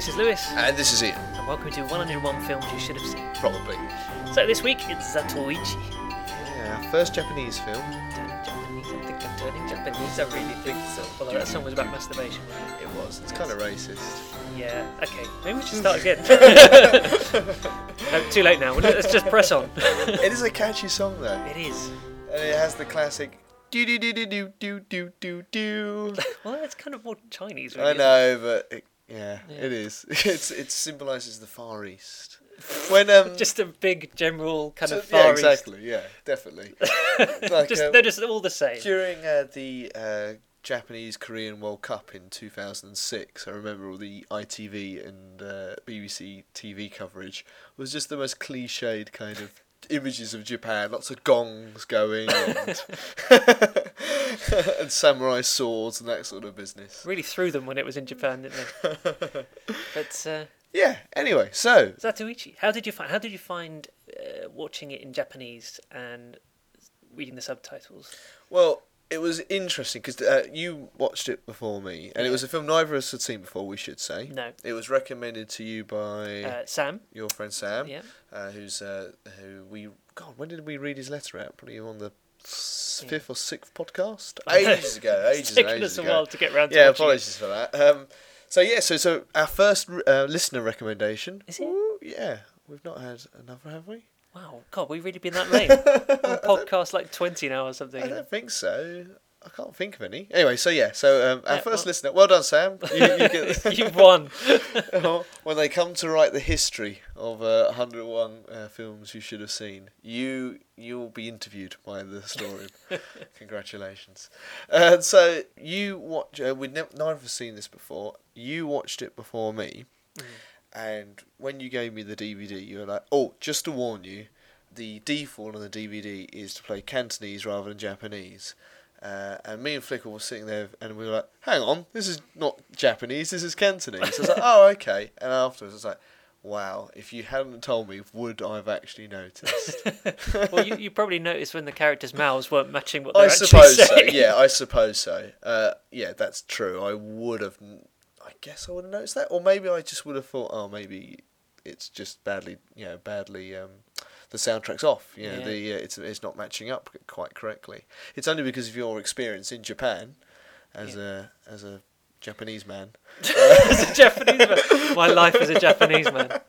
This is Lewis. And this is Ian. And welcome to 101 Films You Should Have Seen. Probably. So this week, it's Zatoichi. Yeah, first Japanese film. Turning Japanese, I think I'm turning Japanese, I really think so. Although that song was about masturbation, wasn't it? It was. It's kind of racist. Yeah, okay. Maybe we should start again. No, too late now. Let's just press on. It is a catchy song though. It is. And it has the classic do do do do do do do do do. Well, it's kind of more Chinese, really. I know, but it is. It symbolises the Far East. When just a big general kind of Far East. Yeah, exactly. Yeah, definitely. Like, They're just all the same. During the Japanese-Korean World Cup in 2006, I remember all the ITV and BBC TV coverage was just the most cliched kind of images of Japan, lots of gongs going and, and samurai swords and that sort of business. Really threw them when it was in Japan, didn't they? But yeah. Anyway, so Zatoichi, how did you find watching it in Japanese and reading the subtitles? Well, it was interesting because you watched it before me, and it was a film neither of us had seen before, we should say. No. It was recommended to you by Sam. Your friend Sam. Yeah. When did we read his letter out? Probably on the fifth or sixth podcast? Ages ago. It's taken us a while to get round to watching it. apologies for that. So our first listener recommendation. Is it? Ooh, yeah. We've not had another, have we? Wow, God, we've really been that late. Podcast like 20 now or something. I don't think so. I can't think of any. Anyway, our first listener. Well done, Sam. You get You've won. When they come to write the history of 101 films you should have seen, you'll be interviewed by the historian. Congratulations. So you watch. Neither of us seen this before. You watched it before me. And when you gave me the DVD, you were like, "Oh, just to warn you, the default on the DVD is to play Cantonese rather than Japanese." And me and Flickle were sitting there, and we were like, "Hang on, this is not Japanese. This is Cantonese." I was like, "Oh, okay." And afterwards, I was like, "Wow, if you hadn't told me, would I have actually noticed?" Well, you probably noticed when the characters' mouths weren't matching what they're I actually suppose so. saying. Yeah, I suppose so. Yeah, that's true. I guess I would have noticed that, or maybe I just would have thought, oh, maybe it's just badly. The soundtrack's off. It's not matching up quite correctly. It's only because of your experience in Japan as a Japanese man. As a Japanese man, my life as a Japanese man.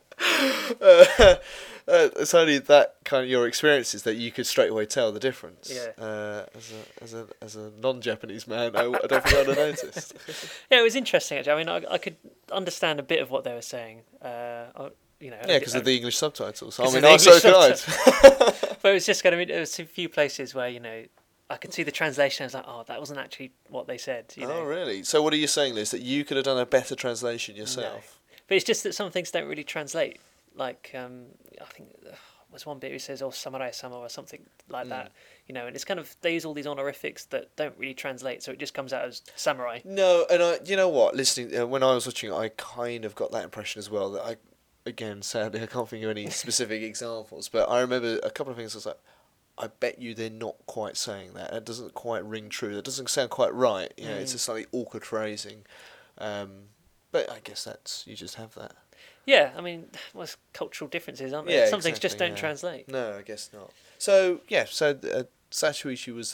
It's only that kind of your experiences that you could straight away tell the difference. Yeah. As a non-Japanese man, I don't think I'd have noticed. Yeah, it was interesting actually. I mean, I could understand a bit of what they were saying. Because of the English subtitles. I But it was just there was a few places where I could see the translation. I was like, oh, that wasn't actually what they said. Oh, really? So what are you saying, Liz? That you could have done a better translation yourself? No. But it's just that some things don't really translate. Like, I think there's one bit who says, "Oh, samurai-sama" or something like that. And it's kind of, they use all these honorifics that don't really translate, so it just comes out as samurai. No, and you know what? Listening, when I was watching it, I kind of got that impression as well. That again, sadly, I can't think of any specific examples, but I remember a couple of things. I was like, I bet you they're not quite saying that. It doesn't quite ring true. That doesn't sound quite right. It's a slightly awkward phrasing. But I guess you just have that. Yeah, I mean, it's cultural differences, aren't there? Yeah, Some things just don't translate. No, I guess not. So, Zatoichi was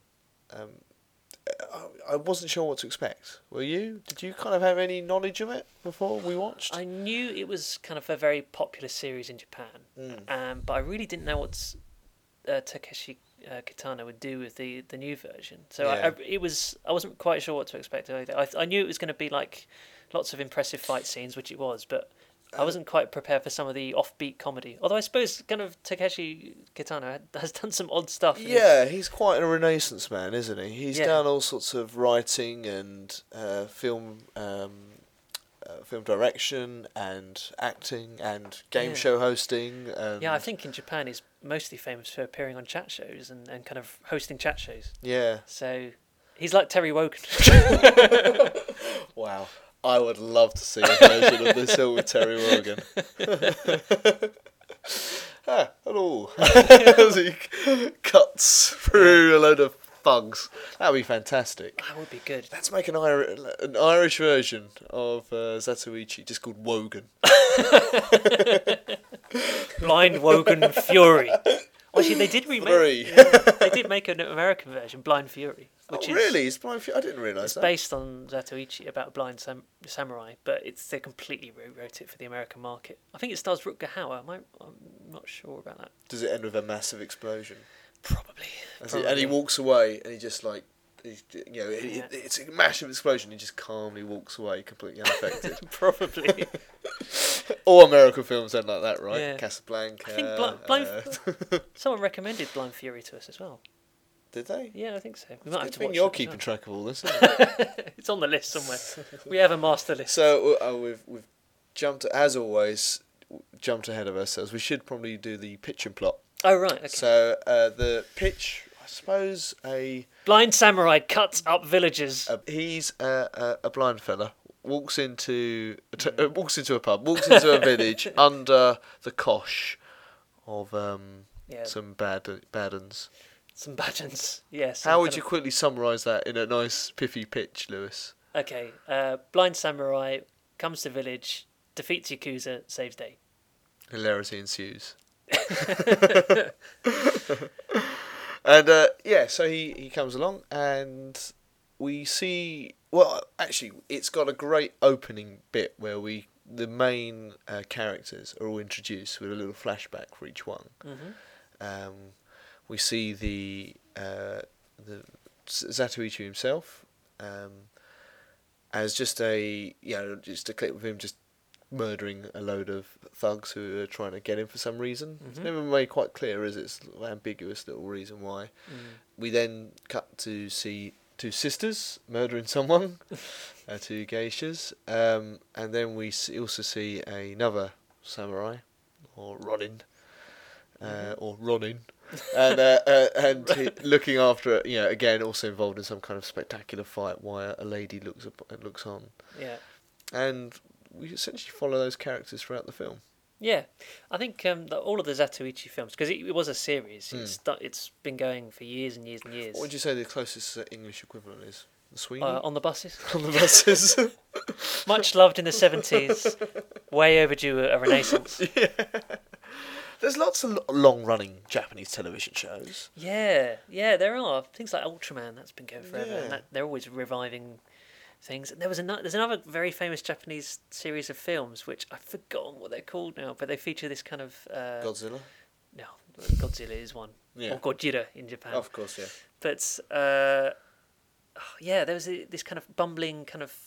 I wasn't sure what to expect. Were you? Did you kind of have any knowledge of it before we watched? I knew it was kind of a very popular series in Japan, but I really didn't know what Takeshi Kitano would do with the new version. So I wasn't quite sure what to expect either. I knew it was going to be like lots of impressive fight scenes, which it was, but I wasn't quite prepared for some of the offbeat comedy. Although I suppose kind of Takeshi Kitano has done some odd stuff. He's quite a renaissance man, isn't he? He's done all sorts of writing and film direction and acting and game show hosting. I think in Japan he's mostly famous for appearing on chat shows and kind of hosting chat shows. Yeah. So he's like Terry Wogan. Wow. I would love to see a version of this film with Terry Wogan. Hello. As he cuts through a load of thugs. That would be fantastic. That would be good. Let's make an Irish version of Zatoichi, just called Wogan. Blind Wogan Fury. Actually, they did remake. They did make an American version, Blind Fury. Which really? It's Blind Fury? I didn't realise that. It's based on Zatoichi, about a blind samurai, but they completely rewrote it for the American market. I think it stars Rutger Hauer. I'm not sure about that. Does it end with a massive explosion? Probably. And he walks away, and he just like, it's a massive explosion. He just calmly walks away, completely unaffected. Probably. All American films end like that, right? Yeah. Casablanca. I think someone recommended Blind Fury to us as well. Did they? Yeah, I think so. We might have to watch you're it keeping track of all this, isn't it? It's on the list somewhere. We have a master list. So we've jumped, as always, ahead of ourselves. We should probably do the pitch and plot. Oh, right. Okay. So the pitch, I suppose, blind samurai cuts up villagers. He's a blind fella. Walks into a pub. Walks into a village under the cosh of some bad uns. Some badgers, yes. How would you quickly summarise that in a nice pithy pitch, Lewis? Okay, blind samurai comes to village, defeats Yakuza, saves day. Hilarity ensues. And so he comes along, and we see. Well, actually, it's got a great opening bit where the main characters are all introduced with a little flashback for each one. Mm-hmm. We see the Zatoichi himself as just a clip of him just murdering a load of thugs who are trying to get him for some reason. Mm-hmm. It's never made quite clear, is it? It's an ambiguous little reason why. We then cut to see two sisters murdering someone, two geishas, and then we also see another samurai, or Ronin, or Ronin. And looking after it, again, also involved in some kind of spectacular fight while a lady looks on. Yeah. And we essentially follow those characters throughout the film. Yeah, I think all of the Zatoichi films, because it was a series, it's been going for years and years and years. What would you say the closest English equivalent is? The Sweeney? On the buses. On the buses. Much loved in the 70s, way overdue a renaissance. Yeah. There's lots of long-running Japanese television shows. Yeah, there are. Things like Ultraman, that's been going forever. Yeah. And they're always reviving things. And there's another very famous Japanese series of films, which I've forgotten what they're called now, but they feature this kind of... Godzilla? No, Godzilla is one. Yeah. Or Gojira in Japan. Of course, yeah. But, there was this kind of bumbling, kind of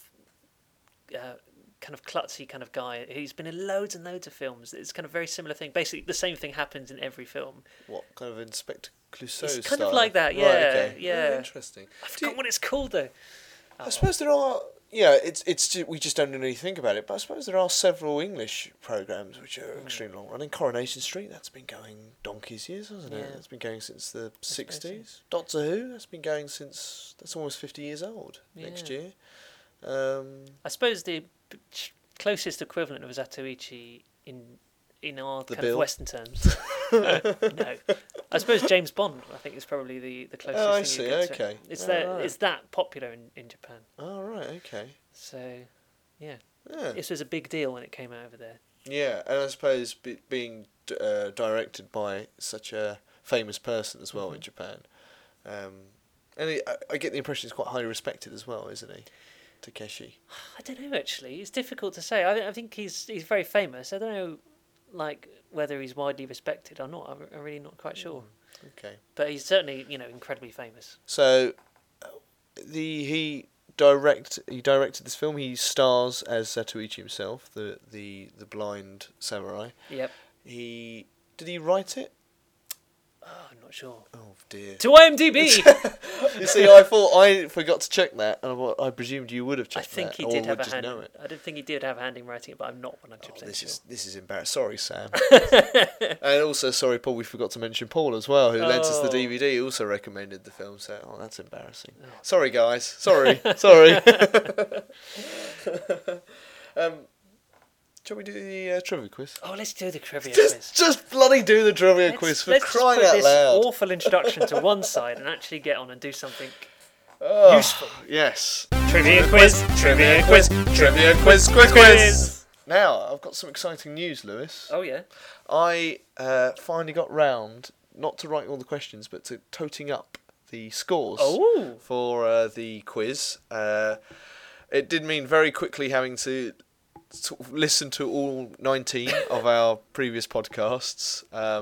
klutzy kind of guy who's been in loads and loads of films. It's kind of very similar thing. Basically, the same thing happens in every film. What, kind of Inspector Clouseau It's style? kind of like that, yeah. Right, okay. Yeah. Oh, interesting. I forgot what it's called, though. I suppose there are... we just don't really think about it, but I suppose there are several English programmes which are extremely long running. Coronation Street, that's been going donkey's years, hasn't it? It's been going since the 60s. Doctor Who, that's been going since... That's almost 50 years old next year. I suppose the closest equivalent of Zatoichi in our kind of Western terms. No. I suppose James Bond, I think, is probably the closest thing. Oh, I see, okay. It's that popular in Japan. Oh, right, okay. So, yeah. This was a big deal when it came out over there. Yeah, and I suppose being directed by such a famous person as well in Japan. And I get the impression he's quite highly respected as well, isn't he? Takeshi. I don't know, actually. It's difficult to say. I think he's very famous. I don't know, whether he's widely respected or not. I'm really not quite sure. Okay. But he's certainly, incredibly famous. So, he directed this film. He stars as Zatoichi himself, the blind samurai. Yep. Did he write it? Oh, I'm not sure. Oh dear. To IMDb. You see, I thought I forgot to check that, and I presumed you would have checked that. I think he did have a hand. I don't think he did have a hand in writing it, but I'm not 100% sure. This is embarrassing. Sorry, Sam. And also, sorry, Paul. We forgot to mention Paul as well, who lent us the DVD. He also recommended the film. So, that's embarrassing. Oh. Sorry, guys. Sorry. Shall we do the trivia quiz? Oh, let's do the trivia quiz. Just bloody do the trivia quiz for crying out loud. Let's put this awful introduction to one side and actually get on and do something useful. Yes. Trivia quiz, trivia quiz, trivia quiz. Now, I've got some exciting news, Lewis. Oh, yeah? I finally got round, not to writing all the questions, but to toting up the scores for the quiz. It did mean very quickly having to sort of listen to all 19 of our previous podcasts.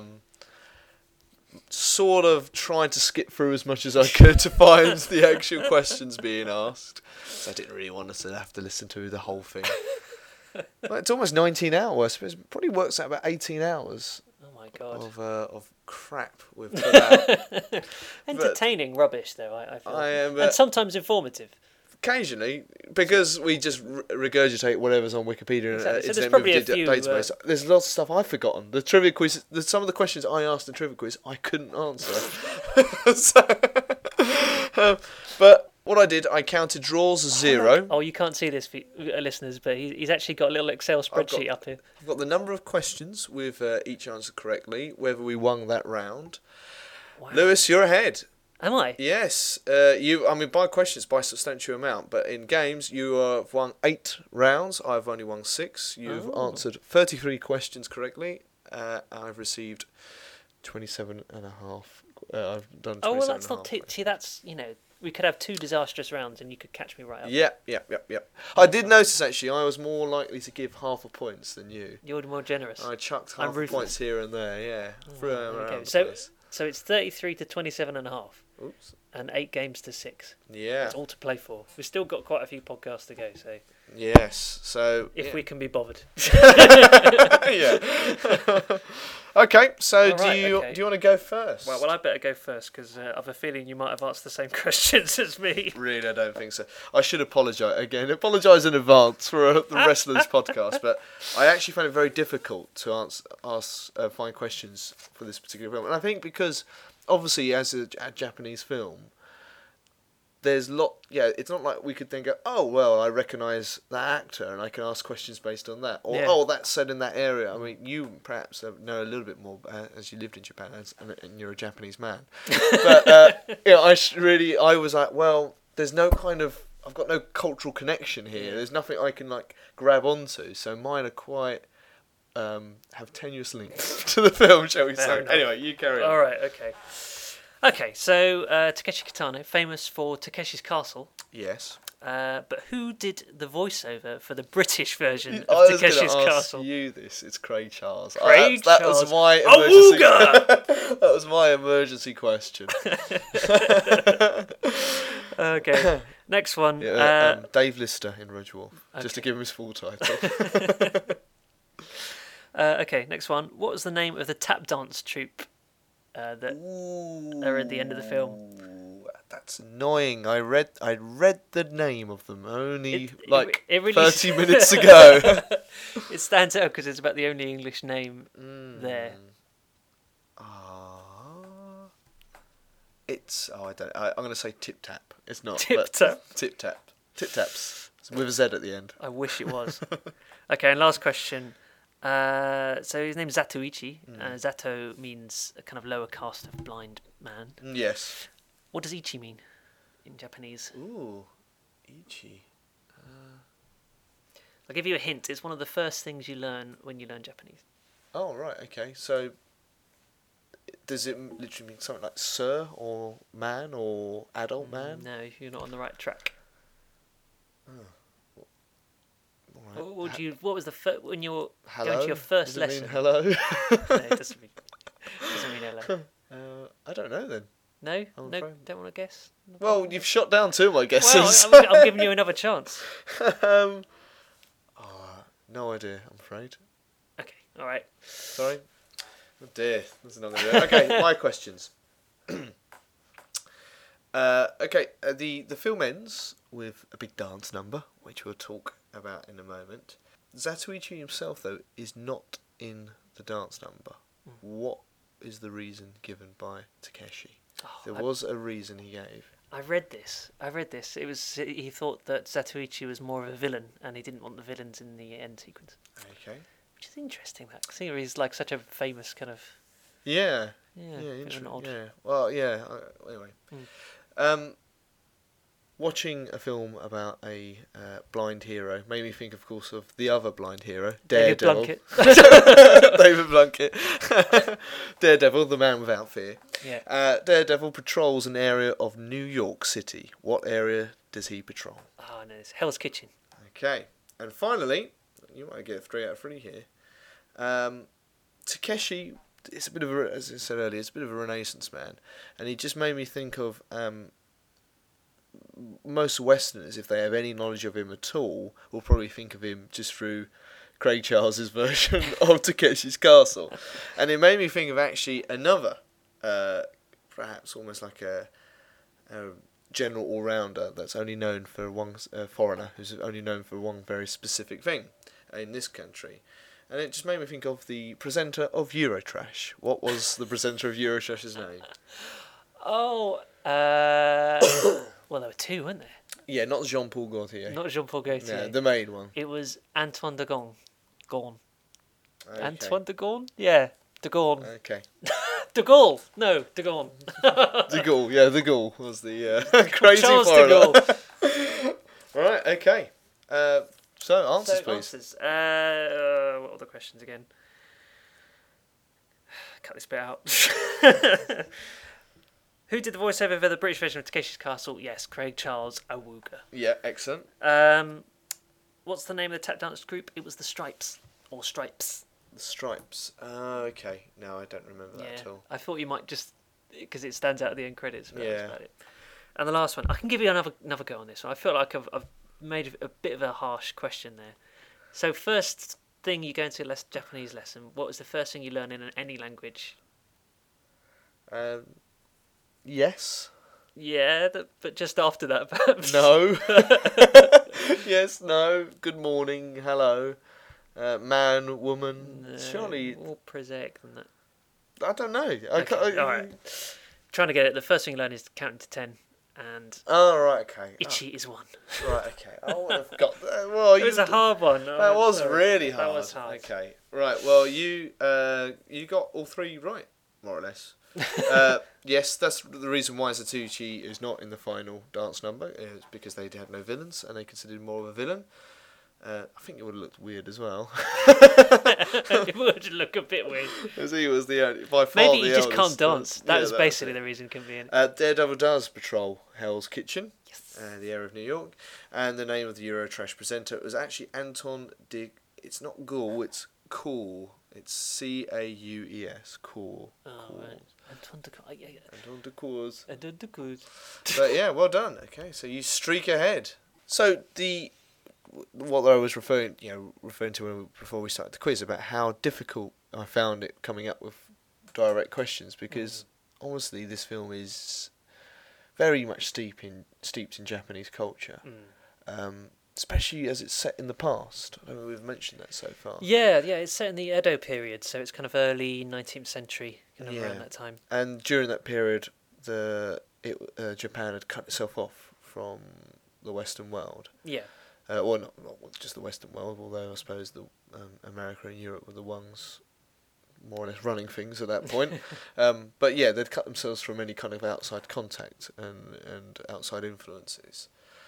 Sort of tried to skip through as much as I could to find the actual questions being asked. So I didn't really want us to have to listen to the whole thing. Well, it's almost 19 hours. It probably works out about 18 hours. Oh my god. Of crap we've put out. Entertaining rubbish, though, I feel. And sometimes informative. Occasionally, because we just regurgitate whatever's on Wikipedia Exactly. So and there's probably a few, database. There's lots of stuff I've forgotten. The trivia quiz, some of the questions I asked in the trivia quiz, I couldn't answer. But what I did, I counted draws as 0. Oh, you can't see this, listeners, but he's actually got a little Excel spreadsheet up here. I've got the number of questions with each answer correctly, whether we won that round. Wow. Lewis, you're ahead. Am I? Yes. By questions, by a substantial amount. But in games, you have won 8 rounds. I've only won 6. You've answered 33 questions correctly. I've received 27 and a half. I've done 27 Oh, well, that's and a not half. See, that's, we could have 2 disastrous rounds and you could catch me right up. Yep. I did notice, actually, I was more likely to give half a points than you. You're more generous. I chucked half a points here and there, yeah. Okay. So it's 33 to 27 and a half. Oops. And 8 games to 6. Yeah. That's all to play for. We've still got quite a few podcasts to go, so... Yes, so... If we can be bothered. Yeah. Okay, so do you want to go first? Well, I better go first, because I have a feeling you might have asked the same questions as me. Really, I don't think so. I should apologise again. Apologise in advance for the rest of this podcast, but I actually found it very difficult to find questions for this particular film. And I think because... Obviously, as a Japanese film, it's not like we could think, oh, well, I recognise that actor and I can ask questions based on that. Or, oh, that's set in that area. I mean, you perhaps know a little bit more as you lived in Japan and you're a Japanese man. But, I was like, well, there's no I've got no cultural connection here. There's nothing I can, grab onto. So mine are quite... have tenuous links to the film, shall we say. Anyway, you carry on. All right, okay. Okay, so Takeshi Kitano, famous for Takeshi's Castle. Yes. But who did the voiceover for the British version of Takeshi's Castle? Ask you this. It's Craig Charles. That was my emergency. That was my emergency question. Okay. Next one. Dave Lister in Rouge Wolf. Okay. Just to give him his full title. Okay, next one. What was the name of the tap dance troupe that are at the end of the film? That's annoying. I read the name of them only it really 30 minutes ago. It stands out because it's about the only English name there. I'm going to say Tip Tap. It's not. Tip Tap. Tip Tap. Tip Taps. With a Z at the end. I wish it was. Okay, and last question. So his name's Zatoichi. Zato means a kind of lower caste of blind man. Yes. What does Ichi mean in Japanese? Ooh, Ichi. I'll give you a hint. It's one of the first things you learn when you learn Japanese. Oh, right, okay. So, does it literally mean something like sir or man or adult man? No, you're not on the right track. Right. What was the when you were hello? going to your first Does it lesson? mean hello? No, it doesn't mean hello. I don't know then. No, don't want to guess. Well, you've shot down 2 of my guesses. Well, I'm giving you another chance. No idea, I'm afraid. Okay, all right. Sorry. Oh dear, that's not going to do it. Okay, my questions. The film ends with a big dance number, which we'll talk about in a moment. Zatoichi himself, though, is not in the dance number. What is the reason given by Takeshi? There was a reason he gave. I read this. It was he thought that Zatoichi was more of a villain, and he didn't want the villains in the end sequence. Okay. Which is interesting. That seeing he's like such a famous kind of. Yeah. Yeah. Interesting. Odd. Yeah. Well, yeah. Anyway. Watching a film about a blind hero made me think, of course, of the other blind hero, Daredevil. David Blunkett. Daredevil, the man without fear. Yeah. Daredevil patrols an area of New York City. What area does he patrol? Oh, no, it's Hell's Kitchen. Okay. And finally, you might get 3 out of 3 here. Takeshi, it's a bit of a, as I said earlier, it's a bit of a Renaissance man. And he just made me think of... most Westerners, if they have any knowledge of him at all, will probably think of him just through Craig Charles's version of Takeshi's Castle. And it made me think of actually another, perhaps almost like a general all-rounder that's only known for one foreigner, who's only known for one very specific thing in this country. And it just made me think of the presenter of Eurotrash. What was the presenter of Eurotrash's name? Oh, well, there were 2, weren't there? Yeah, not Jean-Paul Gaultier. Not Jean-Paul Gaultier. No, the main one. It was Antoine de Gaulle. Okay. Antoine de Gaulle? Yeah, de Gaulle. Okay. De Gaulle. No, de Gaulle. De Gaulle, yeah, de Gaulle was the crazy Charles foreigner. de Gaulle. Right, okay. So, answers, please. Answers. What are the questions again? Cut this bit out. Who did the voiceover for the British version of Takeshi's Castle? Yes, Craig Charles Awuga. Yeah, excellent. What's the name of the tap dance group? It was the Stripes. Or Stripes. The Stripes. Okay. No, I don't remember that at all. I thought you might just... Because it stands out at the end credits. But yeah. That's about it. And the last one. I can give you another go on this one. I feel like I've made a bit of a harsh question there. So first thing you go into a Japanese lesson, what was the first thing you learn in any language? Yes. Yeah, but just after that, perhaps. No. Yes, no. Good morning, hello. Man, woman. No, Surely. More prosaic than that. I don't know. Okay, alright. Trying to get it. The first thing you learn is counting to 10. And oh, right, okay. Ichi is 1. Right, okay. I would have got that. Well, it was a hard one. That was really hard. That was hard. Okay. Right, well, you got all 3 right, more or less. Yes, that's the reason why Zatoichi is not in the final dance number, is because they had no villains and they considered him more of a villain. I think it would have looked weird as well. It would look a bit weird. As he was the only, by far Maybe the he just eldest. can't dance. That's basically the reason can be in it. Daredevil does patrol Hell's Kitchen, yes. The area of New York, and the name of the Eurotrash presenter was actually Anton de... It's not Gaulle, it's Cool. It's Caues. Cool. Oh, cool. right. Anton de Gaulle. Yeah. Anton de Cours. Anton de Gaulle. But yeah, well done. Okay, so you streak ahead. So what I was referring to before we started the quiz about how difficult I found it coming up with direct questions, because honestly this film is very much steeped in Japanese culture, especially as it's set in the past. I don't know if we've mentioned that so far. Yeah, it's set in the Edo period, so it's kind of early 19th century, kind of around that time. And during that period, Japan had cut itself off from the Western world. Yeah. Well, not just the Western world, although I suppose the America and Europe were the ones more or less running things at that point. But yeah, they'd cut themselves from any kind of outside contact and outside influences.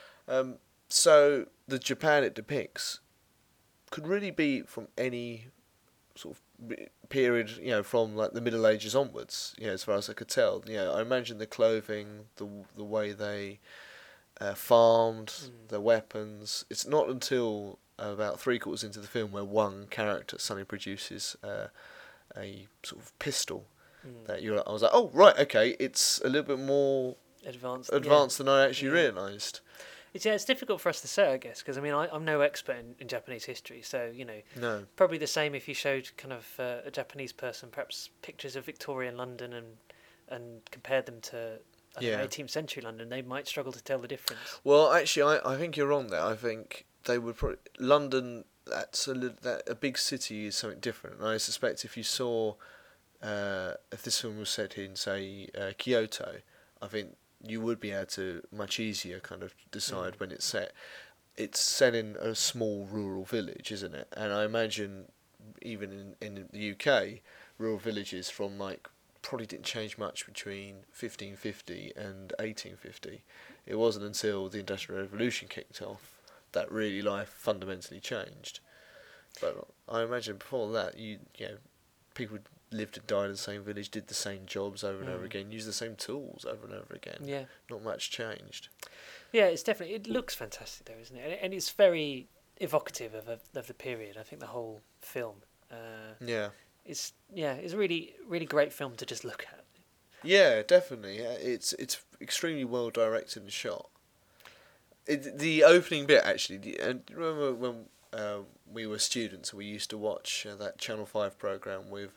So the Japan it depicts could really be from any sort of period, from like the Middle Ages onwards, as far as I could tell. I imagine the clothing, the way they farmed, their weapons. It's not until about 3/4 into the film where one character suddenly produces a sort of pistol that I was like, oh right, okay, it's a little bit more advanced than I actually realised. It's difficult for us to say, I guess, because I'm no expert in Japanese history, so no. Probably the same if you showed kind of a Japanese person perhaps pictures of Victorian London and compared them to 18th century London, they might struggle to tell the difference. Well, actually, I think you're wrong there. I think they would probably... London, a big city is something different. And I suspect if you saw... if this film was set in, say, Kyoto, I think you would be able to much easier kind of decide when it's set. It's set in a small rural village, isn't it? And I imagine even in the UK, rural villages from like probably didn't change much between 1550 and 1850. It wasn't until the Industrial Revolution kicked off that really life fundamentally changed. But I imagine before that, you know, people lived and died in the same village, did the same jobs over and over again, used the same tools over and over again. Yeah. Not much changed. Yeah, it's definitely, it looks fantastic though, isn't it? And it's very evocative of the period. I think the whole film. It's a really, really great film to just look at. Yeah, definitely. It's extremely well directed and shot. The opening bit actually. And remember when we were students, we used to watch that Channel 5 program with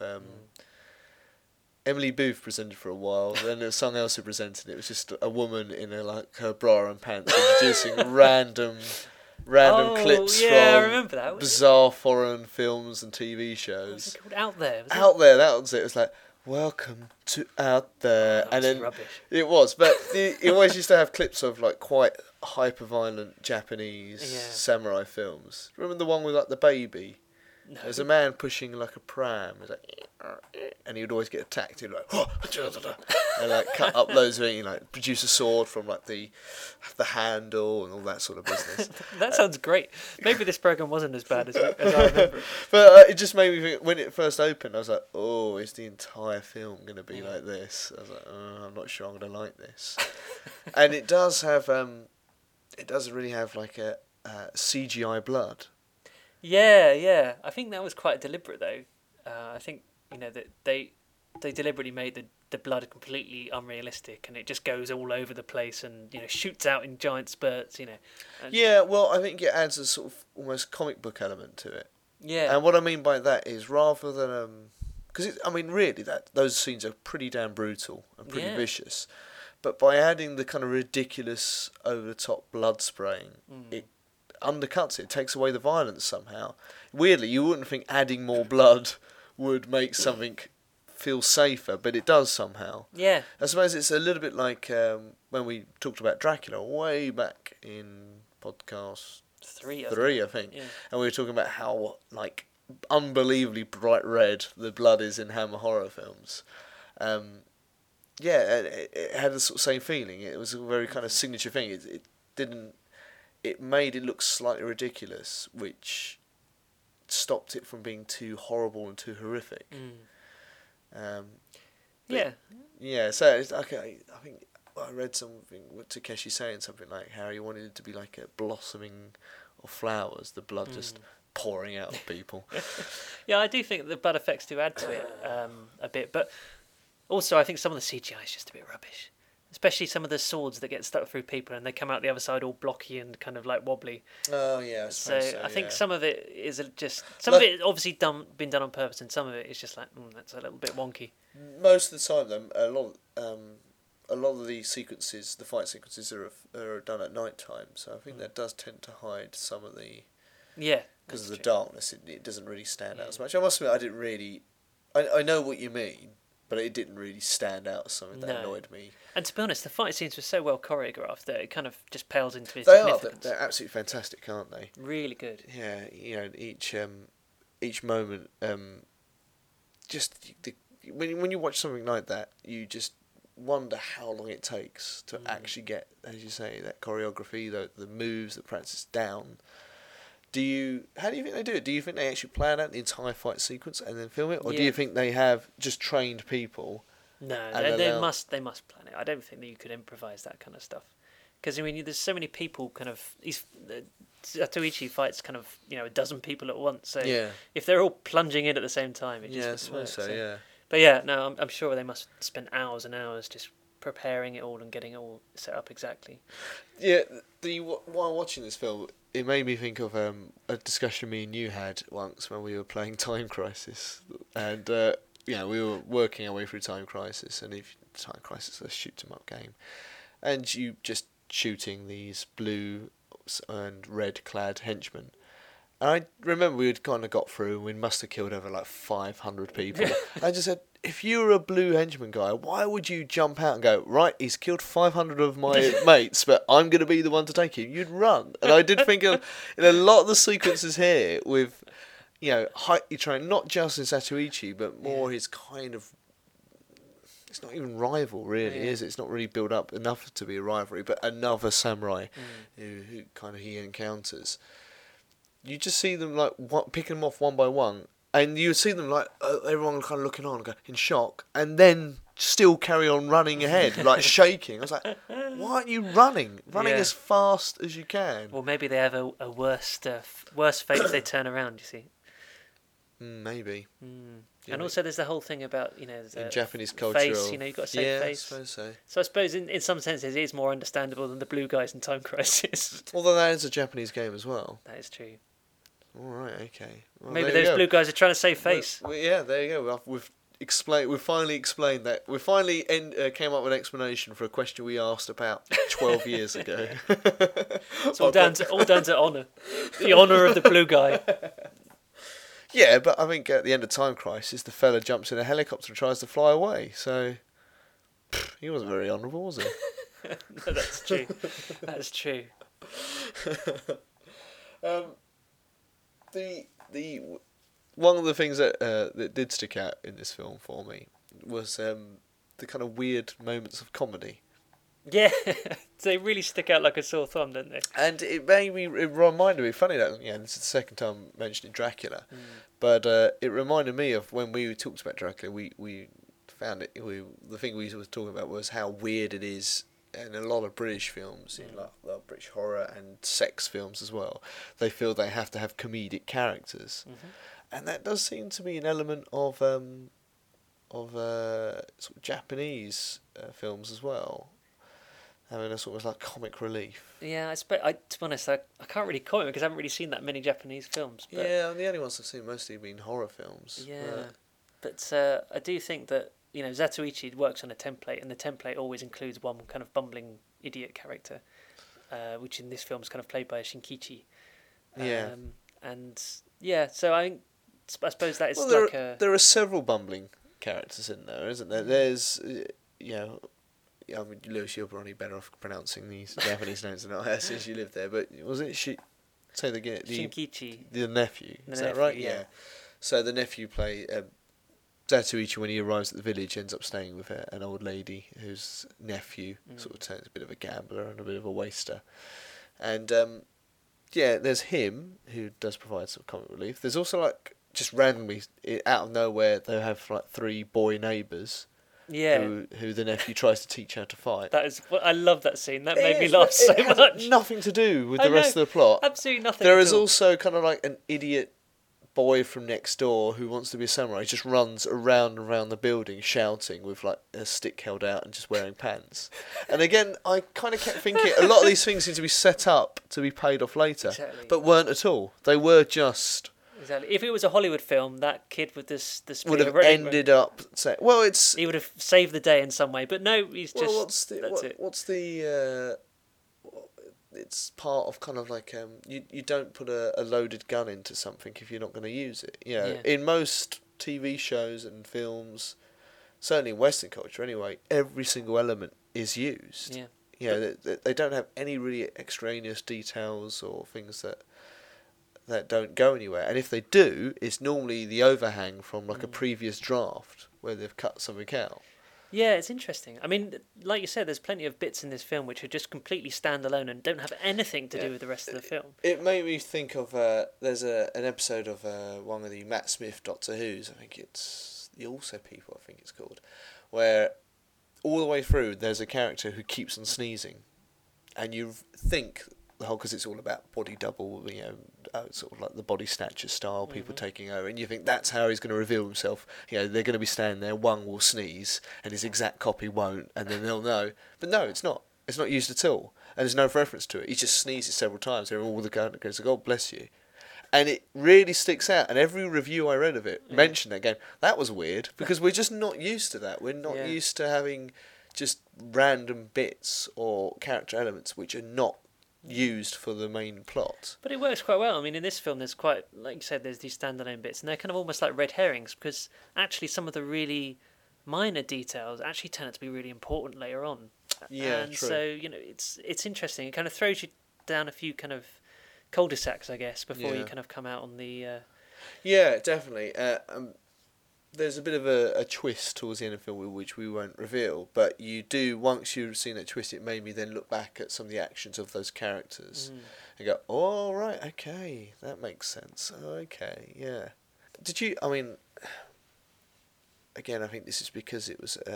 Emily Booth presented for a while. Then there was someone else who presented. It was just a woman in her bra and pants introducing random clips from I remember that. bizarre foreign films and TV shows. What was it called? Out There? Out There, that was it. It was like, welcome to Out There. That was and then rubbish. It was, but it always used to have clips of like quite hyper-violent Japanese samurai films. Remember the one with like the baby? No. There's a man pushing like a pram. It's like, and he would always get attacked. He'd like, and like cut up loads of it. Like produce a sword from like the handle and all that sort of business. That sounds great. Maybe this program wasn't as bad as I remember. But it just made me think. When it first opened, I was like, "Oh, is the entire film going to be like this?" I was like, "I'm not sure I'm going to like this." And it does have, it does really have like a CGI blood. Yeah. I think that was quite deliberate though. I think that they deliberately made the blood completely unrealistic, and it just goes all over the place, and shoots out in giant spurts. Yeah, well, I think it adds a sort of almost comic book element to it. Yeah. And what I mean by that is rather than because really those scenes are pretty damn brutal and pretty vicious, but by adding the kind of ridiculous over the top blood spraying, it undercuts it. It takes away the violence somehow. Weirdly, you wouldn't think adding more blood would make something feel safer, but it does somehow. Yeah. I suppose it's a little bit like when we talked about Dracula way back in podcast 3, I think. Yeah. And we were talking about how like unbelievably bright red the blood is in Hammer horror films. It had the sort of same feeling. It was a very kind of signature thing. It made it look slightly ridiculous, which stopped it from being too horrible and too horrific. So it's okay. I think I read something with Takeshi saying something like how he wanted it to be like a blossoming of flowers, the blood just pouring out of people. Yeah, I do think the blood effects do add to it a bit, but also I think some of the CGI is just a bit rubbish. Especially some of the swords that get stuck through people and they come out the other side all blocky and kind of like wobbly. Oh yeah, so I think some of it is just of it obviously been done on purpose, and some of it is just like that's a little bit wonky. Most of the time, though, a lot of the sequences, the fight sequences, are done at night time. So I think that does tend to hide some of the because of the darkness. It doesn't really stand out as much. I must admit, I didn't really. I know what you mean. But it didn't really stand out as something that annoyed me. And to be honest, the fight scenes were so well choreographed that it kind of just pales into its significance. They're absolutely fantastic, aren't they? Really good. Yeah, each moment, when you watch something like that, you just wonder how long it takes to actually get, as you say, that choreography, the moves, the practice down. How do you think they do it? Do you think they actually plan out the entire fight sequence and then film it, or do you think they have just trained people? No, they must plan it. I don't think that you could improvise that kind of stuff, because there's so many people. Kind of, Satoichi fights kind of a dozen people at once. So if they're all plunging in at the same time, it just wouldn't work. Yeah. But I'm sure they must spend hours and hours just preparing it all and getting it all set up exactly. Yeah, while watching this film, it made me think of a discussion me and you had once when we were playing Time Crisis, and we were working our way through Time Crisis, and if Time Crisis is a shoot 'em up game, and you just shooting these blue and red clad henchmen, And I remember we had kind of got through and we must have killed over like 500 people. I just said, if you were a blue henchman guy, why would you jump out and go, right, he's killed 500 of my mates, but I'm going to be the one to take him? You'd run. And I did think of, in a lot of the sequences here with, you know, Highly Trained, not just in Zatoichi, but more his kind of, it's not even rival really, is it? It's not really built up enough to be a rivalry, but another samurai who kind of he encounters. You just see them like picking them off one by one, and you see them like everyone kind of looking on, in shock, and then still carry on running ahead, like shaking. I was like, why aren't you running? Running as fast as you can. Well, maybe they have a worse fate if they turn around. You see. Maybe. Yeah, and also, there's the whole thing about in Japanese culture. Face, you've got to save face. I suppose so. So I suppose in some senses it is more understandable than the blue guys in Time Crisis. Although that is a Japanese game as well. That is true. All right, okay. Well, maybe those blue guys are trying to save face. Yeah, there you go. We've finally explained that. We finally came up with an explanation for a question we asked about 12 years ago. It's all down to honour. The honour of the blue guy. Yeah, but I think at the end of Time Crisis, the fella jumps in a helicopter and tries to fly away. So he wasn't very honourable, was he? No, that's true. That's true. The one of the things that did stick out in this film for me was the kind of weird moments of comedy. Yeah, they really stick out like a sore thumb, don't they? And it reminded me, funny that this is the second time mentioning Dracula, but it reminded me of when we talked about Dracula. We found it. The thing we were talking about was how weird it is. In a lot of British films, in like British horror and sex films as well, they feel they have to have comedic characters, and that does seem to be an element of sort of Japanese films as well, having a sort of like comic relief. Yeah, to be honest, I can't really comment because I haven't really seen that many Japanese films. But Yeah, the only ones I've seen mostly have been horror films. Yeah, but I do think that. Zatoichi works on a template, and the template always includes one kind of bumbling idiot character, which in this film is kind of played by Shinkichi. So I suppose that is there are several bumbling characters in there, isn't there? There's, Lewis, you're probably better off pronouncing these Japanese names than I have since you lived there, but was it Shinkichi? The nephew, is that right? Yeah. So the nephew Zatoichi, when he arrives at the village, ends up staying with an old lady whose nephew sort of turns a bit of a gambler and a bit of a waster. And, there's him, who does provide some comic relief. There's also, like, just randomly, out of nowhere, they have, like, 3 boy neighbours who the nephew tries to teach how to fight. I love that scene. That made me laugh so much. Nothing to do with the rest of the plot. Absolutely nothing. There is also kind of like an idiot boy from next door who wants to be a samurai. He just runs around and around the building shouting with like a stick held out and just wearing pants. And again, I kind of kept thinking a lot of these things seem to be set up to be paid off later, but weren't at all. They were just... Exactly. If it was a Hollywood film, that kid with this would have ended up saying, "Well, it's..." He would have saved the day in some way, but no, he's just... It's part of kind of like you don't put a loaded gun into something if you're not going to use it. In most TV shows and films, certainly in Western culture anyway, every single element is used. They don't have any really extraneous details or things that don't go anywhere. And if they do, it's normally the overhang from like a previous draft where they've cut something out. Yeah, it's interesting. I mean, like you said, there's plenty of bits in this film which are just completely standalone and don't have anything to do with the rest of the film. It made me think of there's an episode of one of the Matt Smith Doctor Who's, I think it's the Also People, I think it's called, where all the way through there's a character who keeps on sneezing, and you think the whole, because it's all about body double, sort of like the Body Snatcher style, people taking over, and you think that's how he's going to reveal himself. They're going to be standing there, one will sneeze, and his exact copy won't, and then they'll know. But no, it's not. It's not used at all, and there's no reference to it. He just sneezes several times, and all the guy goes, "God bless you," and it really sticks out. And every review I read of it mentioned that, going, that was weird, because we're just not used to that. We're not used to having just random bits or character elements which are not used for the main plot. But it works quite well. I mean, in this film, there's quite, like you said, there's these standalone bits, and they're kind of almost like red herrings, because actually some of the really minor details actually turn out to be really important later on. Yeah, and true. so, it's interesting. It kind of throws you down a few kind of cul-de-sacs, I guess, before you kind of come out on the... Yeah, definitely. There's a bit of a twist towards the end of the film, which we won't reveal, but you do, once you've seen that twist, it made me then look back at some of the actions of those characters and go, oh, right, okay, that makes sense. Okay, yeah. Did you, I mean, again, I think this is because it was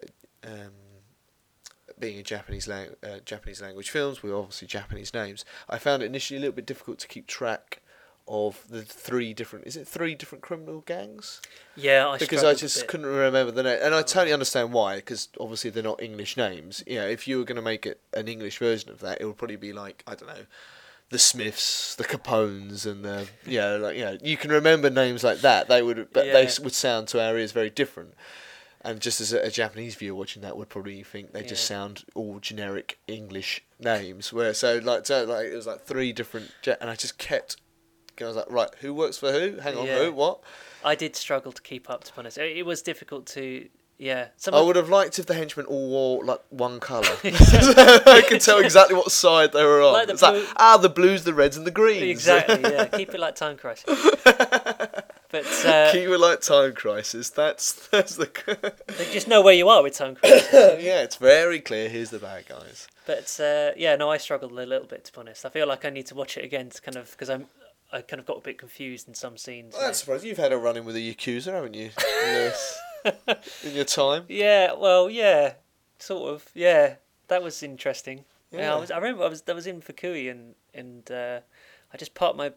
being a Japanese language films with obviously Japanese names. I found it initially a little bit difficult to keep track of the three different criminal gangs? Yeah, because I just couldn't remember the name, and I totally understand why, because obviously they're not English names. You know, if you were going to make it an English version of that, it would probably be like, I don't know, the Smiths, the Capones, and you can remember names like that. They would sound to our ears very different. And just as a Japanese viewer watching that would probably think they just sound all generic English names. It was like three different, and I just kept. I was like, right, who works for who? Hang on, who? What? I did struggle to keep up, to be honest. It was difficult to, I would have liked if the henchmen all wore like one colour. I could tell exactly what side they were on. Like the blues, the reds, and the greens. Exactly, yeah. Keep it like Time Crisis. But keep it like Time Crisis. That's the. They just know where you are with Time Crisis. Yeah, it's very clear. Here's the bad guys. But I struggled a little bit, to be honest. I feel like I need to watch it again to kind of, because I kind of got a bit confused in some scenes. Well, that's surprising. You've had a run-in with a Yakuza, haven't you? In your time? Yeah, well, yeah. Sort of, yeah. That was interesting. Yeah. I remember I was in Fukui and I just parked my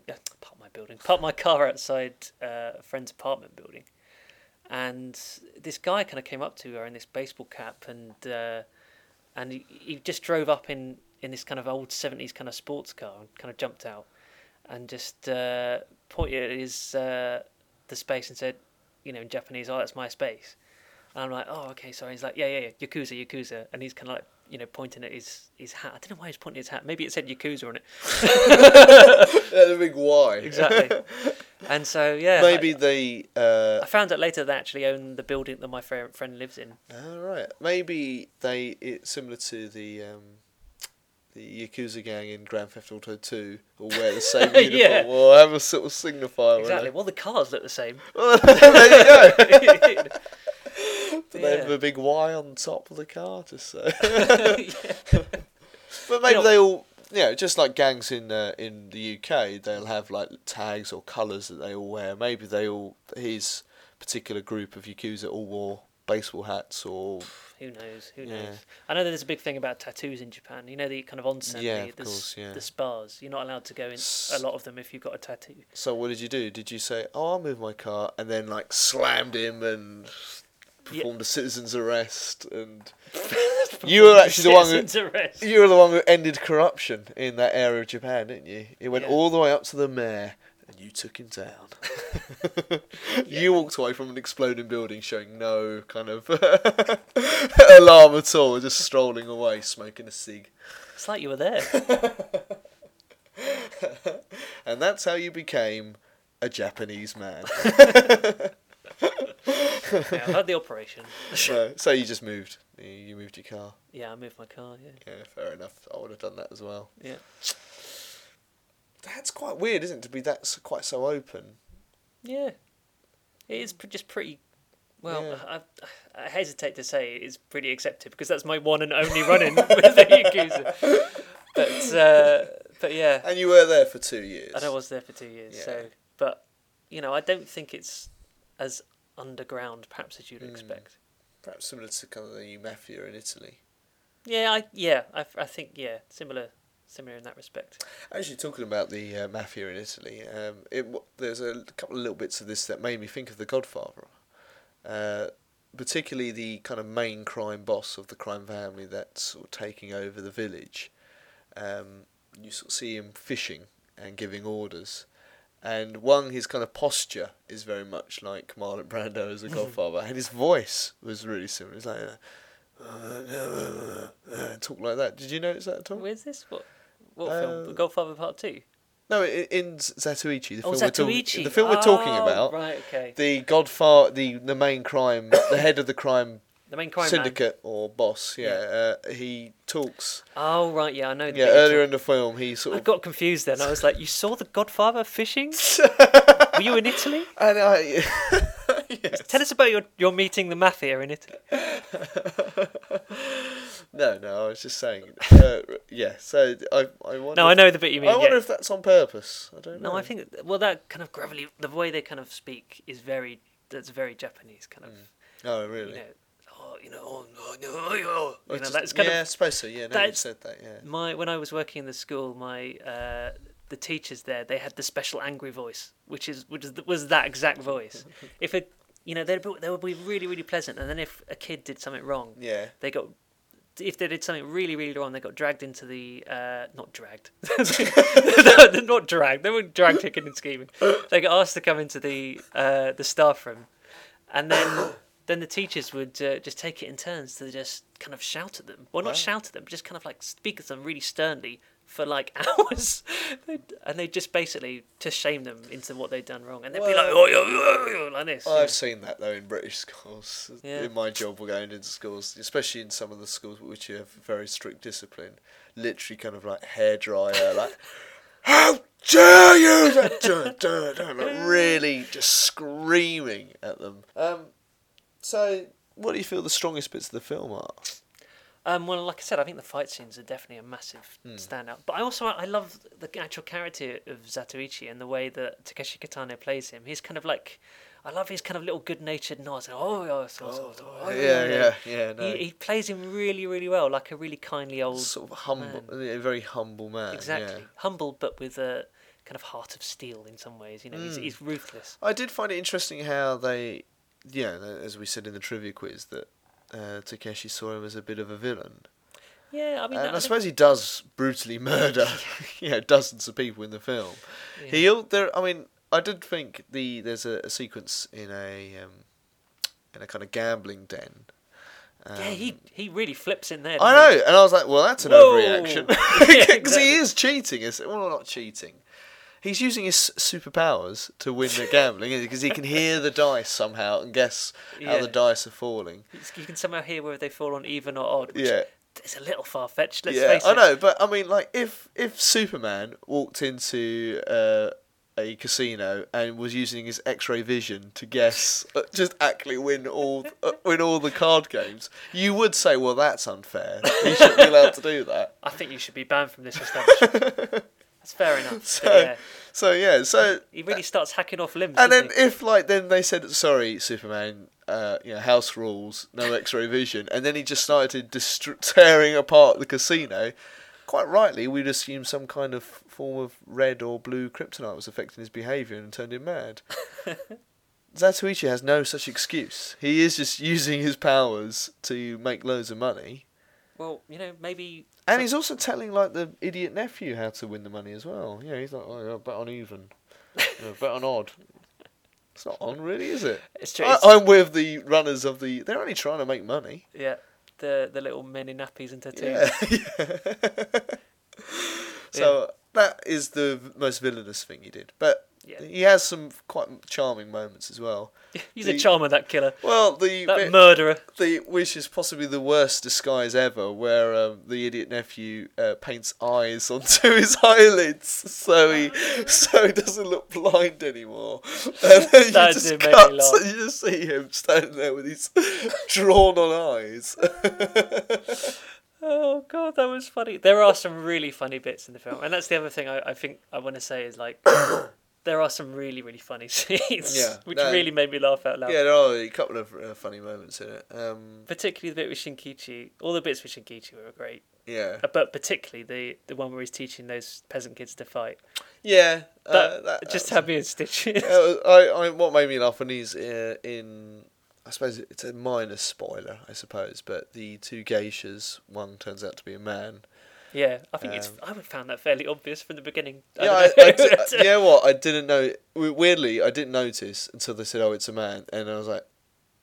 car outside a friend's apartment building. And this guy kind of came up to her in this baseball cap and he just drove up in this kind of old 70s kind of sports car and kind of jumped out. And just pointed at his the space and said, in Japanese, "Oh, that's my space." And I'm like, "Oh, okay, sorry." He's like, "Yeah, Yakuza," and he's kind of like, pointing at his hat. I don't know why he's pointing at his hat. Maybe it said Yakuza on it. The big Y. Exactly. And so maybe I found out later they actually own the building that my friend lives in. Oh, right. Maybe it's similar to the Yakuza gang in Grand Theft Auto 2 will wear the same uniform or have a sort of signifier. Exactly. Well, the cars look the same. Well, there you go. But they have a big Y on top of the car, just so. But maybe they all, just like gangs in the UK, they'll have like tags or colours that they all wear. Maybe his particular group of Yakuza all wore baseball hats or. Who knows? I know that there's a big thing about tattoos in Japan. The kind of onsen, the spas. You're not allowed to go in a lot of them if you've got a tattoo. So what did you do? Did you say, "Oh, I'll move my car," and then like slammed him and performed a citizen's arrest? And you were actually you were the one who ended corruption in that area of Japan, didn't you? It went all the way up to the mayor. And you took him down. You walked away from an exploding building showing no kind of alarm at all, just strolling away, smoking a cig. It's like you were there. And that's how you became a Japanese man. I've had the operation. So you just moved. You moved your car. Yeah, I moved my car, Yeah, fair enough. I would have done that as well. Yeah. That's quite weird, isn't it, to be quite so open? Yeah. It is just pretty... Well, I hesitate to say it's pretty accepted because that's my one and only run-in with the Yakuza. But yeah. And you were there for 2 years. And I was there for 2 years. Yeah. So, but, I don't think it's as underground, perhaps, as you'd expect. Perhaps similar to kind of the mafia in Italy. Yeah, I think, similar in that respect. Actually, talking about the mafia in Italy, there's a couple of little bits of this that made me think of The Godfather. Particularly the kind of main crime boss of the crime family that's sort of taking over the village. You sort of see him fishing and giving orders. And his kind of posture is very much like Marlon Brando as a Godfather. And his voice was really similar. It's like, talk like that. Did you notice that at all? Where's this? What? What film? The Godfather Part 2? No, in Zatoichi, Zatoichi. The film we're talking about. Right, okay. The Godfather, the main crime, the head of the crime the main crime syndicate or boss. Yeah, he talks. Oh right, yeah, I know. Yeah, earlier in the film, he sort of. I got confused then. I was like, "You saw the Godfather fishing? Were you in Italy?" And yes. Tell us about your meeting the mafia in Italy. No, I was just saying. Yeah, so I wonder. No, I know the bit you mean. I wonder if that's on purpose. I don't know. No, I think that kind of gravelly, the way they kind of speak is very Japanese kind of. Oh really? That's kind I of. suppose so. Yeah, no, you said that. Yeah. When I was working in the school, the teachers there, they had the special angry voice, which was that exact voice. If they would be really, really pleasant, and then if a kid did something wrong, if they did something really, really wrong, they got dragged into the not dragged. They're not dragged. They weren't dragged, kicking and scheming. They got asked to come into the staff room, and then the teachers would just take it in turns to just kind of shout at them. Well, not shout at them, but just kind of like speak at them really sternly for like hours, and they just basically to shame them into what they'd done wrong, and they'd be like, oh, like this. I've seen that though in British schools. Yeah. In my job, we're going into schools, especially in some of the schools which have very strict discipline. Literally, kind of like hairdryer, like, how dare you! Like, really, just screaming at them. So, what do you feel the strongest bits of the film are? Well, like I said, I think the fight scenes are definitely a massive standout. But I love the actual character of Zatoichi and the way that Takeshi Kitano plays him. He's kind of like, I love his kind of little good-natured nods. He plays him really, really well, like a really kindly old sort of humble, a very humble man. Exactly, humble, but with a kind of heart of steel in some ways. He's ruthless. I did find it interesting how they, as we said in the trivia quiz, that Takeshi saw him as a bit of a villain. Yeah, I mean, and I suppose he does brutally murder, dozens of people in the film. Yeah. I did think there's a sequence in a kind of gambling den. He really flips in there. I know, and I was like, well, that's an overreaction because he is cheating. Well, not cheating. He's using his superpowers to win the gambling because he can hear the dice somehow and guess how the dice are falling. You can somehow hear whether they fall on even or odd. Which is a little far-fetched, let's face it. I know, but I mean, like, if Superman walked into a casino and was using his X-ray vision to guess, just actually win all the card games, you would say, well, that's unfair. He shouldn't be allowed to do that. I think you should be banned from this establishment. That's fair enough. So he really starts hacking off limbs. And then then they said, sorry, Superman, house rules, no X-ray vision, and then he just started tearing apart the casino. Quite rightly, we'd assume some kind of form of red or blue kryptonite was affecting his behaviour and turned him mad. Zatoichi has no such excuse. He is just using his powers to make loads of money. Well, maybe... And he's also telling, like, the idiot nephew how to win the money as well. He's like, bet on even. Bet on odd. It's not on, really, is it? It's true. I'm with the runners of the... They're only trying to make money. Yeah, the little men in nappies and tattoos. Yeah. So, that is the most villainous thing he did. But... Yeah. He has some quite charming moments as well. He's a charmer, that killer. Well, murderer. Which is possibly the worst disguise ever, where the idiot nephew paints eyes onto his eyelids, so he doesn't look blind anymore. And then you just see him standing there with his drawn-on eyes. Oh God, that was funny. There are some really funny bits in the film, and that's the other thing I think I want to say is like. There are some really, really funny scenes, which really made me laugh out loud. Yeah, there are a couple of funny moments in it. Particularly the bit with Shinkichi. All the bits with Shinkichi were great. Yeah. But particularly the one where he's teaching those peasant kids to fight. Yeah. That just had me in stitches. What made me laugh when he's in... I suppose it's a minor spoiler, I suppose, but the two geishas, one turns out to be a man. Yeah, I think I found that fairly obvious from the beginning. I didn't know. Weirdly, I didn't notice until they said, "Oh, it's a man," and I was like,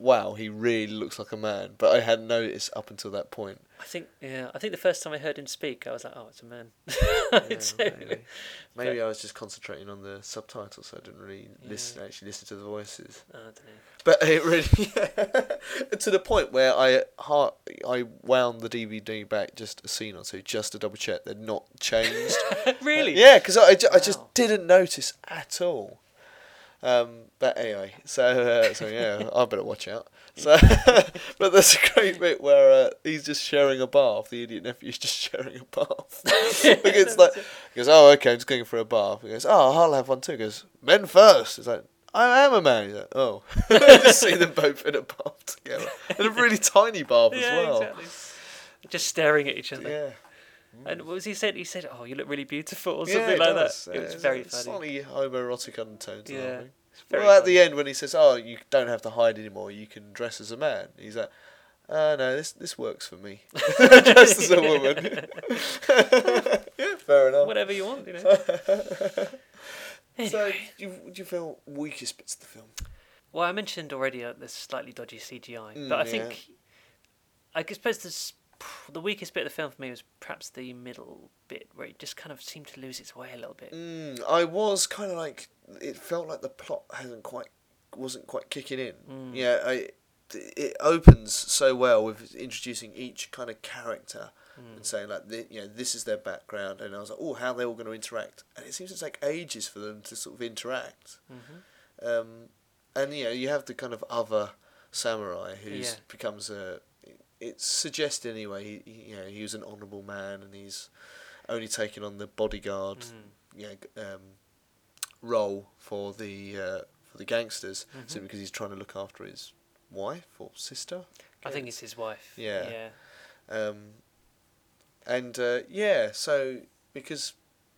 wow, he really looks like a man. But I hadn't noticed up until that point. I think the first time I heard him speak, I was like, oh, it's a man. Maybe I was just concentrating on the subtitles, so I didn't really actually listen to the voices. I don't know. But it really, to the point where I wound the DVD back just a scene or two, just to double check they'd not changed. Really? Yeah, because I just didn't notice at all. But anyway, so yeah, I better watch out. So, but there's a great bit where he's just sharing a bath. The idiot nephew's just sharing a bath. Because he goes, oh, okay, I'm just going for a bath. He goes, oh, I'll have one too. He goes, men first. It's like, I am a man. He's like, oh. Just see them both in a bath together. In a really tiny bath as well. Exactly. Just staring at each other. Yeah. And what was he said? He said, "Oh, you look really beautiful," or something like that. It was very funny. Slightly homoerotic undertones. Yeah. Well, at the end when he says, "Oh, you don't have to hide anymore. You can dress as a man," he's like, no, this works for me. Dressed as a woman." Yeah, fair enough. Whatever you want, Anyway. So, do you feel weakest bits of the film? Well, I mentioned already the slightly dodgy CGI, but I think I suppose the weakest bit of the film for me was perhaps the middle bit, where it just kind of seemed to lose its way a little bit. I was kind of like, it felt like the plot wasn't quite kicking in. Yeah, it opens so well with introducing each kind of character and saying like, this is their background, and I was like, oh, how are they all going to interact? And it seems to take ages for them to sort of interact. And you have the kind of other samurai who becomes a. It's suggested anyway. He was an honourable man, and he's only taking on the bodyguard, role for the gangsters, simply because he's trying to look after his wife or sister. I think it's his wife. Yeah. So because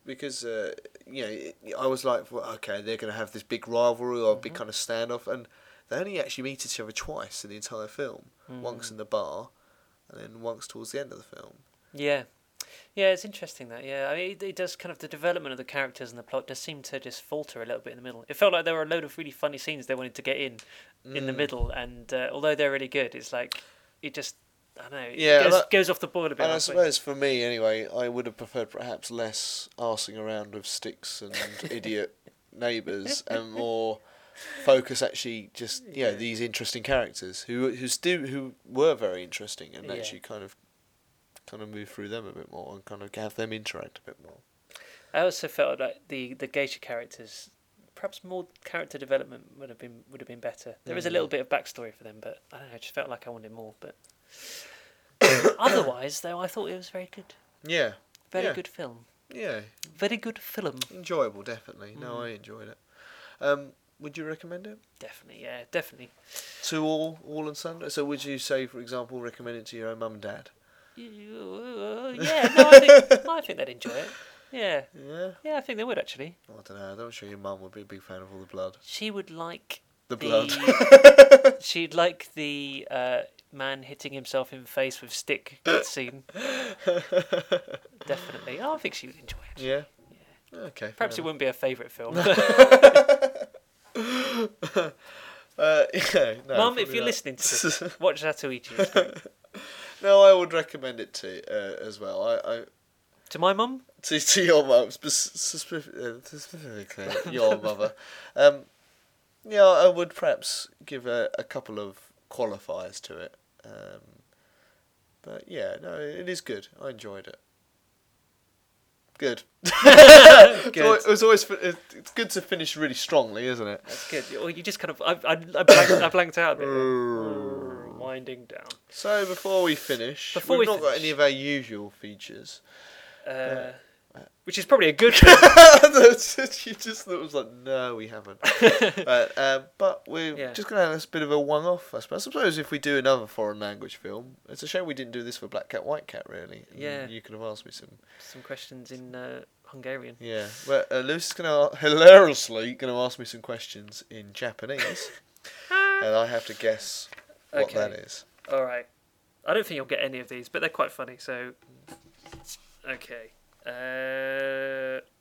I was like, well, okay, they're going to have this big rivalry or a big kind of standoff, and they only actually meet each other twice in the entire film. Once in the bar, and then once towards the end of the film. Yeah, it's interesting that. Yeah, I mean, it does kind of the development of the characters and the plot does seem to just falter a little bit in the middle. It felt like there were a load of really funny scenes they wanted to get in the middle, and although they're really good, it's like it just. I don't know. It goes off the boil a bit. And I suppose for me, anyway, I would have preferred perhaps less arsing around with sticks and idiot neighbours, and more focus actually just these interesting characters who were very interesting, and actually kind of move through them a bit more and kind of have them interact a bit more. I also felt like the geisha characters, perhaps more character development would have been better. There is a little bit of backstory for them, but I don't know. I just felt like I wanted more, but. Otherwise, though, I thought it was very good. Yeah. Very good film. Yeah. Very good film. Enjoyable, definitely. No, I enjoyed it. Would you recommend it? Definitely, yeah, definitely. To all and sundry? So would you say, for example, recommend it to your own mum and dad? I think they'd enjoy it. Yeah. Yeah? Yeah, I think they would, actually. I don't know. I'm sure your mum would be a big fan of all the blood. She would like... The blood. She'd like the... man hitting himself in the face with stick scene. Definitely. I think she would enjoy it. Yeah? Okay. Perhaps it wouldn't be her favourite film. Mum, if you're listening to this, watch Zatoichi. No, I would recommend it to as well. I to my mum? To your mum, specifically your mother. I would perhaps give a couple of qualifiers to it. But it is good. I enjoyed it. Good. Good. It's good to finish really strongly, isn't it? That's good. Or you just kind of I blanked out a bit. Winding down. So before we finish, we've not got any of our usual features. Which is probably a good thing. You just thought it was like, no, we haven't. But we're just going to have this bit of a one-off, I suppose. I suppose if we do another foreign language film, it's a shame we didn't do this for Black Cat, White Cat, really. And you could have asked me some questions in Hungarian. Yeah, but Lewis is hilariously going to ask me some questions in Japanese, and I have to guess what that is. All right. I don't think you'll get any of these, but they're quite funny. So, okay.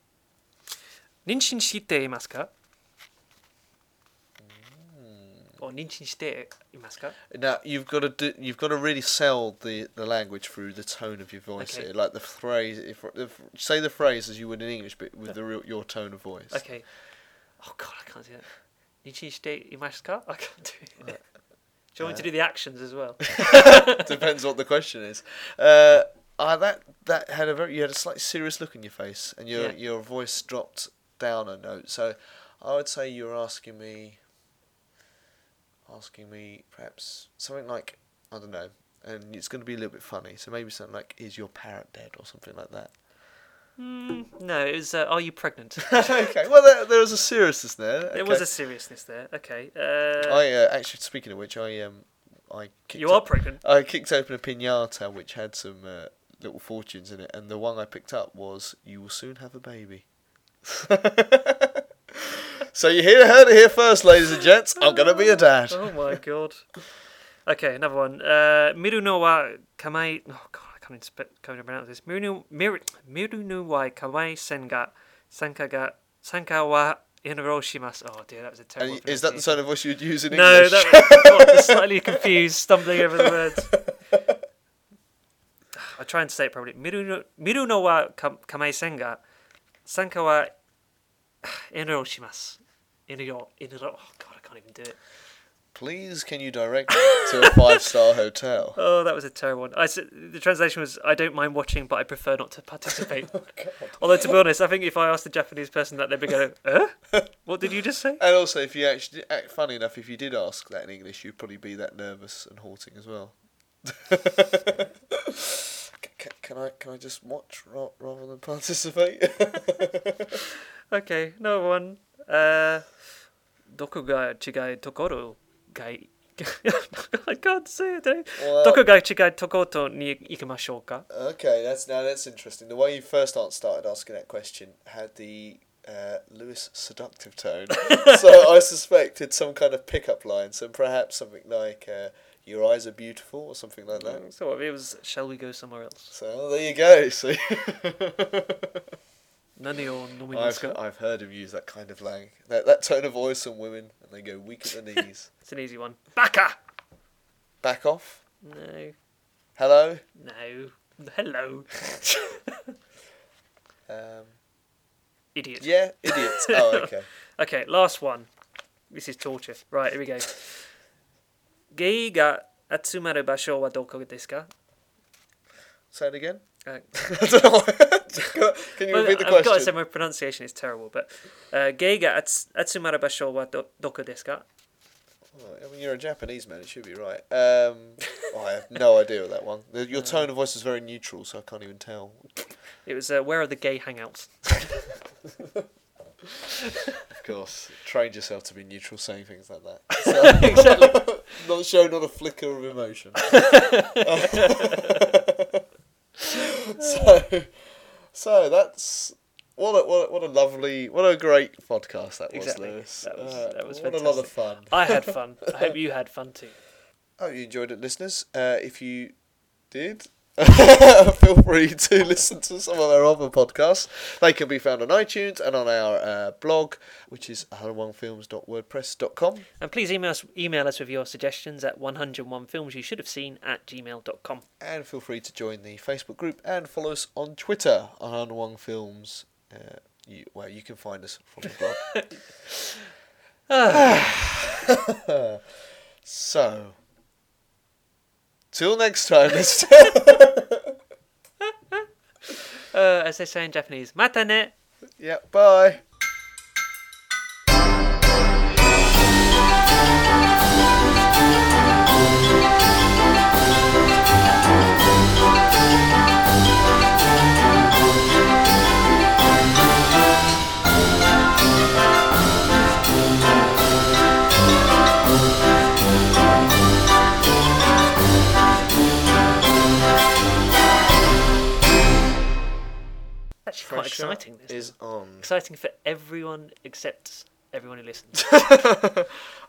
妊娠していますか? Or 認知していますか? Now you've got to really sell the language through the tone of your voice here, like the phrase. Say the phrase as you would in English, but with your tone of voice. Okay. Oh God, I can't do it. 認知していますか? I can't do it. Do you want me to do the actions as well? Depends what the question is. That had you had a slightly serious look in your face, and your voice dropped down a note. So I would say you're asking me perhaps something like, I don't know, and it's going to be a little bit funny. So maybe something like, "Is your parrot dead?" or something like that. No, it was, "Are you pregnant?" Okay, well there was a seriousness there. Okay. There was a seriousness there. Okay. Actually, speaking of which, I pregnant. I kicked open a piñata which had some little fortunes in it, and the one I picked up was, "You will soon have a baby." So you heard it here first, ladies and gents. I'm gonna be a dad. Oh my God. Okay, another one. Miru no wa kamai. Oh God, I can't even pronounce this. Miru no wa kamai sen ga sanka wa enroshimasu. Oh dear, that was a terrible. Is that the tone of voice you'd use in English? No, that was slightly confused, stumbling over the words. I'll try and say it properly. Miru no wa kamai sen ga sanka wa enroshimasu. Oh God, I can't even do it. Please, can you direct me to a 5-star hotel? Oh, that was a terrible one. The translation was, "I don't mind watching, but I prefer not to participate." Oh, God. Although, to be honest, I think if I asked a Japanese person that, they'd be going, what did you just say? And also, if you actually, funny enough, if you did ask that in English, you'd probably be that nervous and halting as well. Can I just watch rather than participate? Okay, another one. どこが違うところがI can't say it. Well, どこが違うところに行きましょうか? Okay, that's interesting. The way you first started asking that question had the Lewis seductive tone. So I suspected some kind of pickup line. So perhaps something like, "Your eyes are beautiful," or something like that. So it was, "Shall we go somewhere else?" So there you go. See. I've heard him use that kind of slang, that tone of voice on women, and they go weak at the knees. It's an easy one. Baka! Back off? No. Hello? No. Hello. Idiot. Yeah, idiot. Oh, okay. Okay, last one. This is torture. Right, here we go. ゲイが集まる場所はどこですか? Say it again? I don't know. Can you repeat the question? I've got to say my pronunciation is terrible, but ゲイが集まる場所はどこですか? I mean, you're a Japanese man, it should be right. I have no idea with that one. Your tone of voice is very neutral, so I can't even tell. It was, where are the gay hangouts? Of course. Trained yourself to be neutral saying things like that. So, exactly. Not showing not a flicker of emotion. So that's what a great podcast that was, exactly. Lewis. That was what fantastic. A lot of fun. I had fun. I hope you had fun too. I hope you enjoyed it, listeners. If you did, feel free to listen to some of our other podcasts. They can be found on iTunes and on our blog, which is 101films.wordpress.com. And please email us with your suggestions at 101filmsyoushouldhaveseen@gmail.com. And feel free to join the Facebook group and follow us on Twitter on 101films. You can find us from the blog. So, till next time. As they say in Japanese, mata ne! Yeah, bye. Actually quite exciting, this is on. Exciting for everyone except everyone who listens.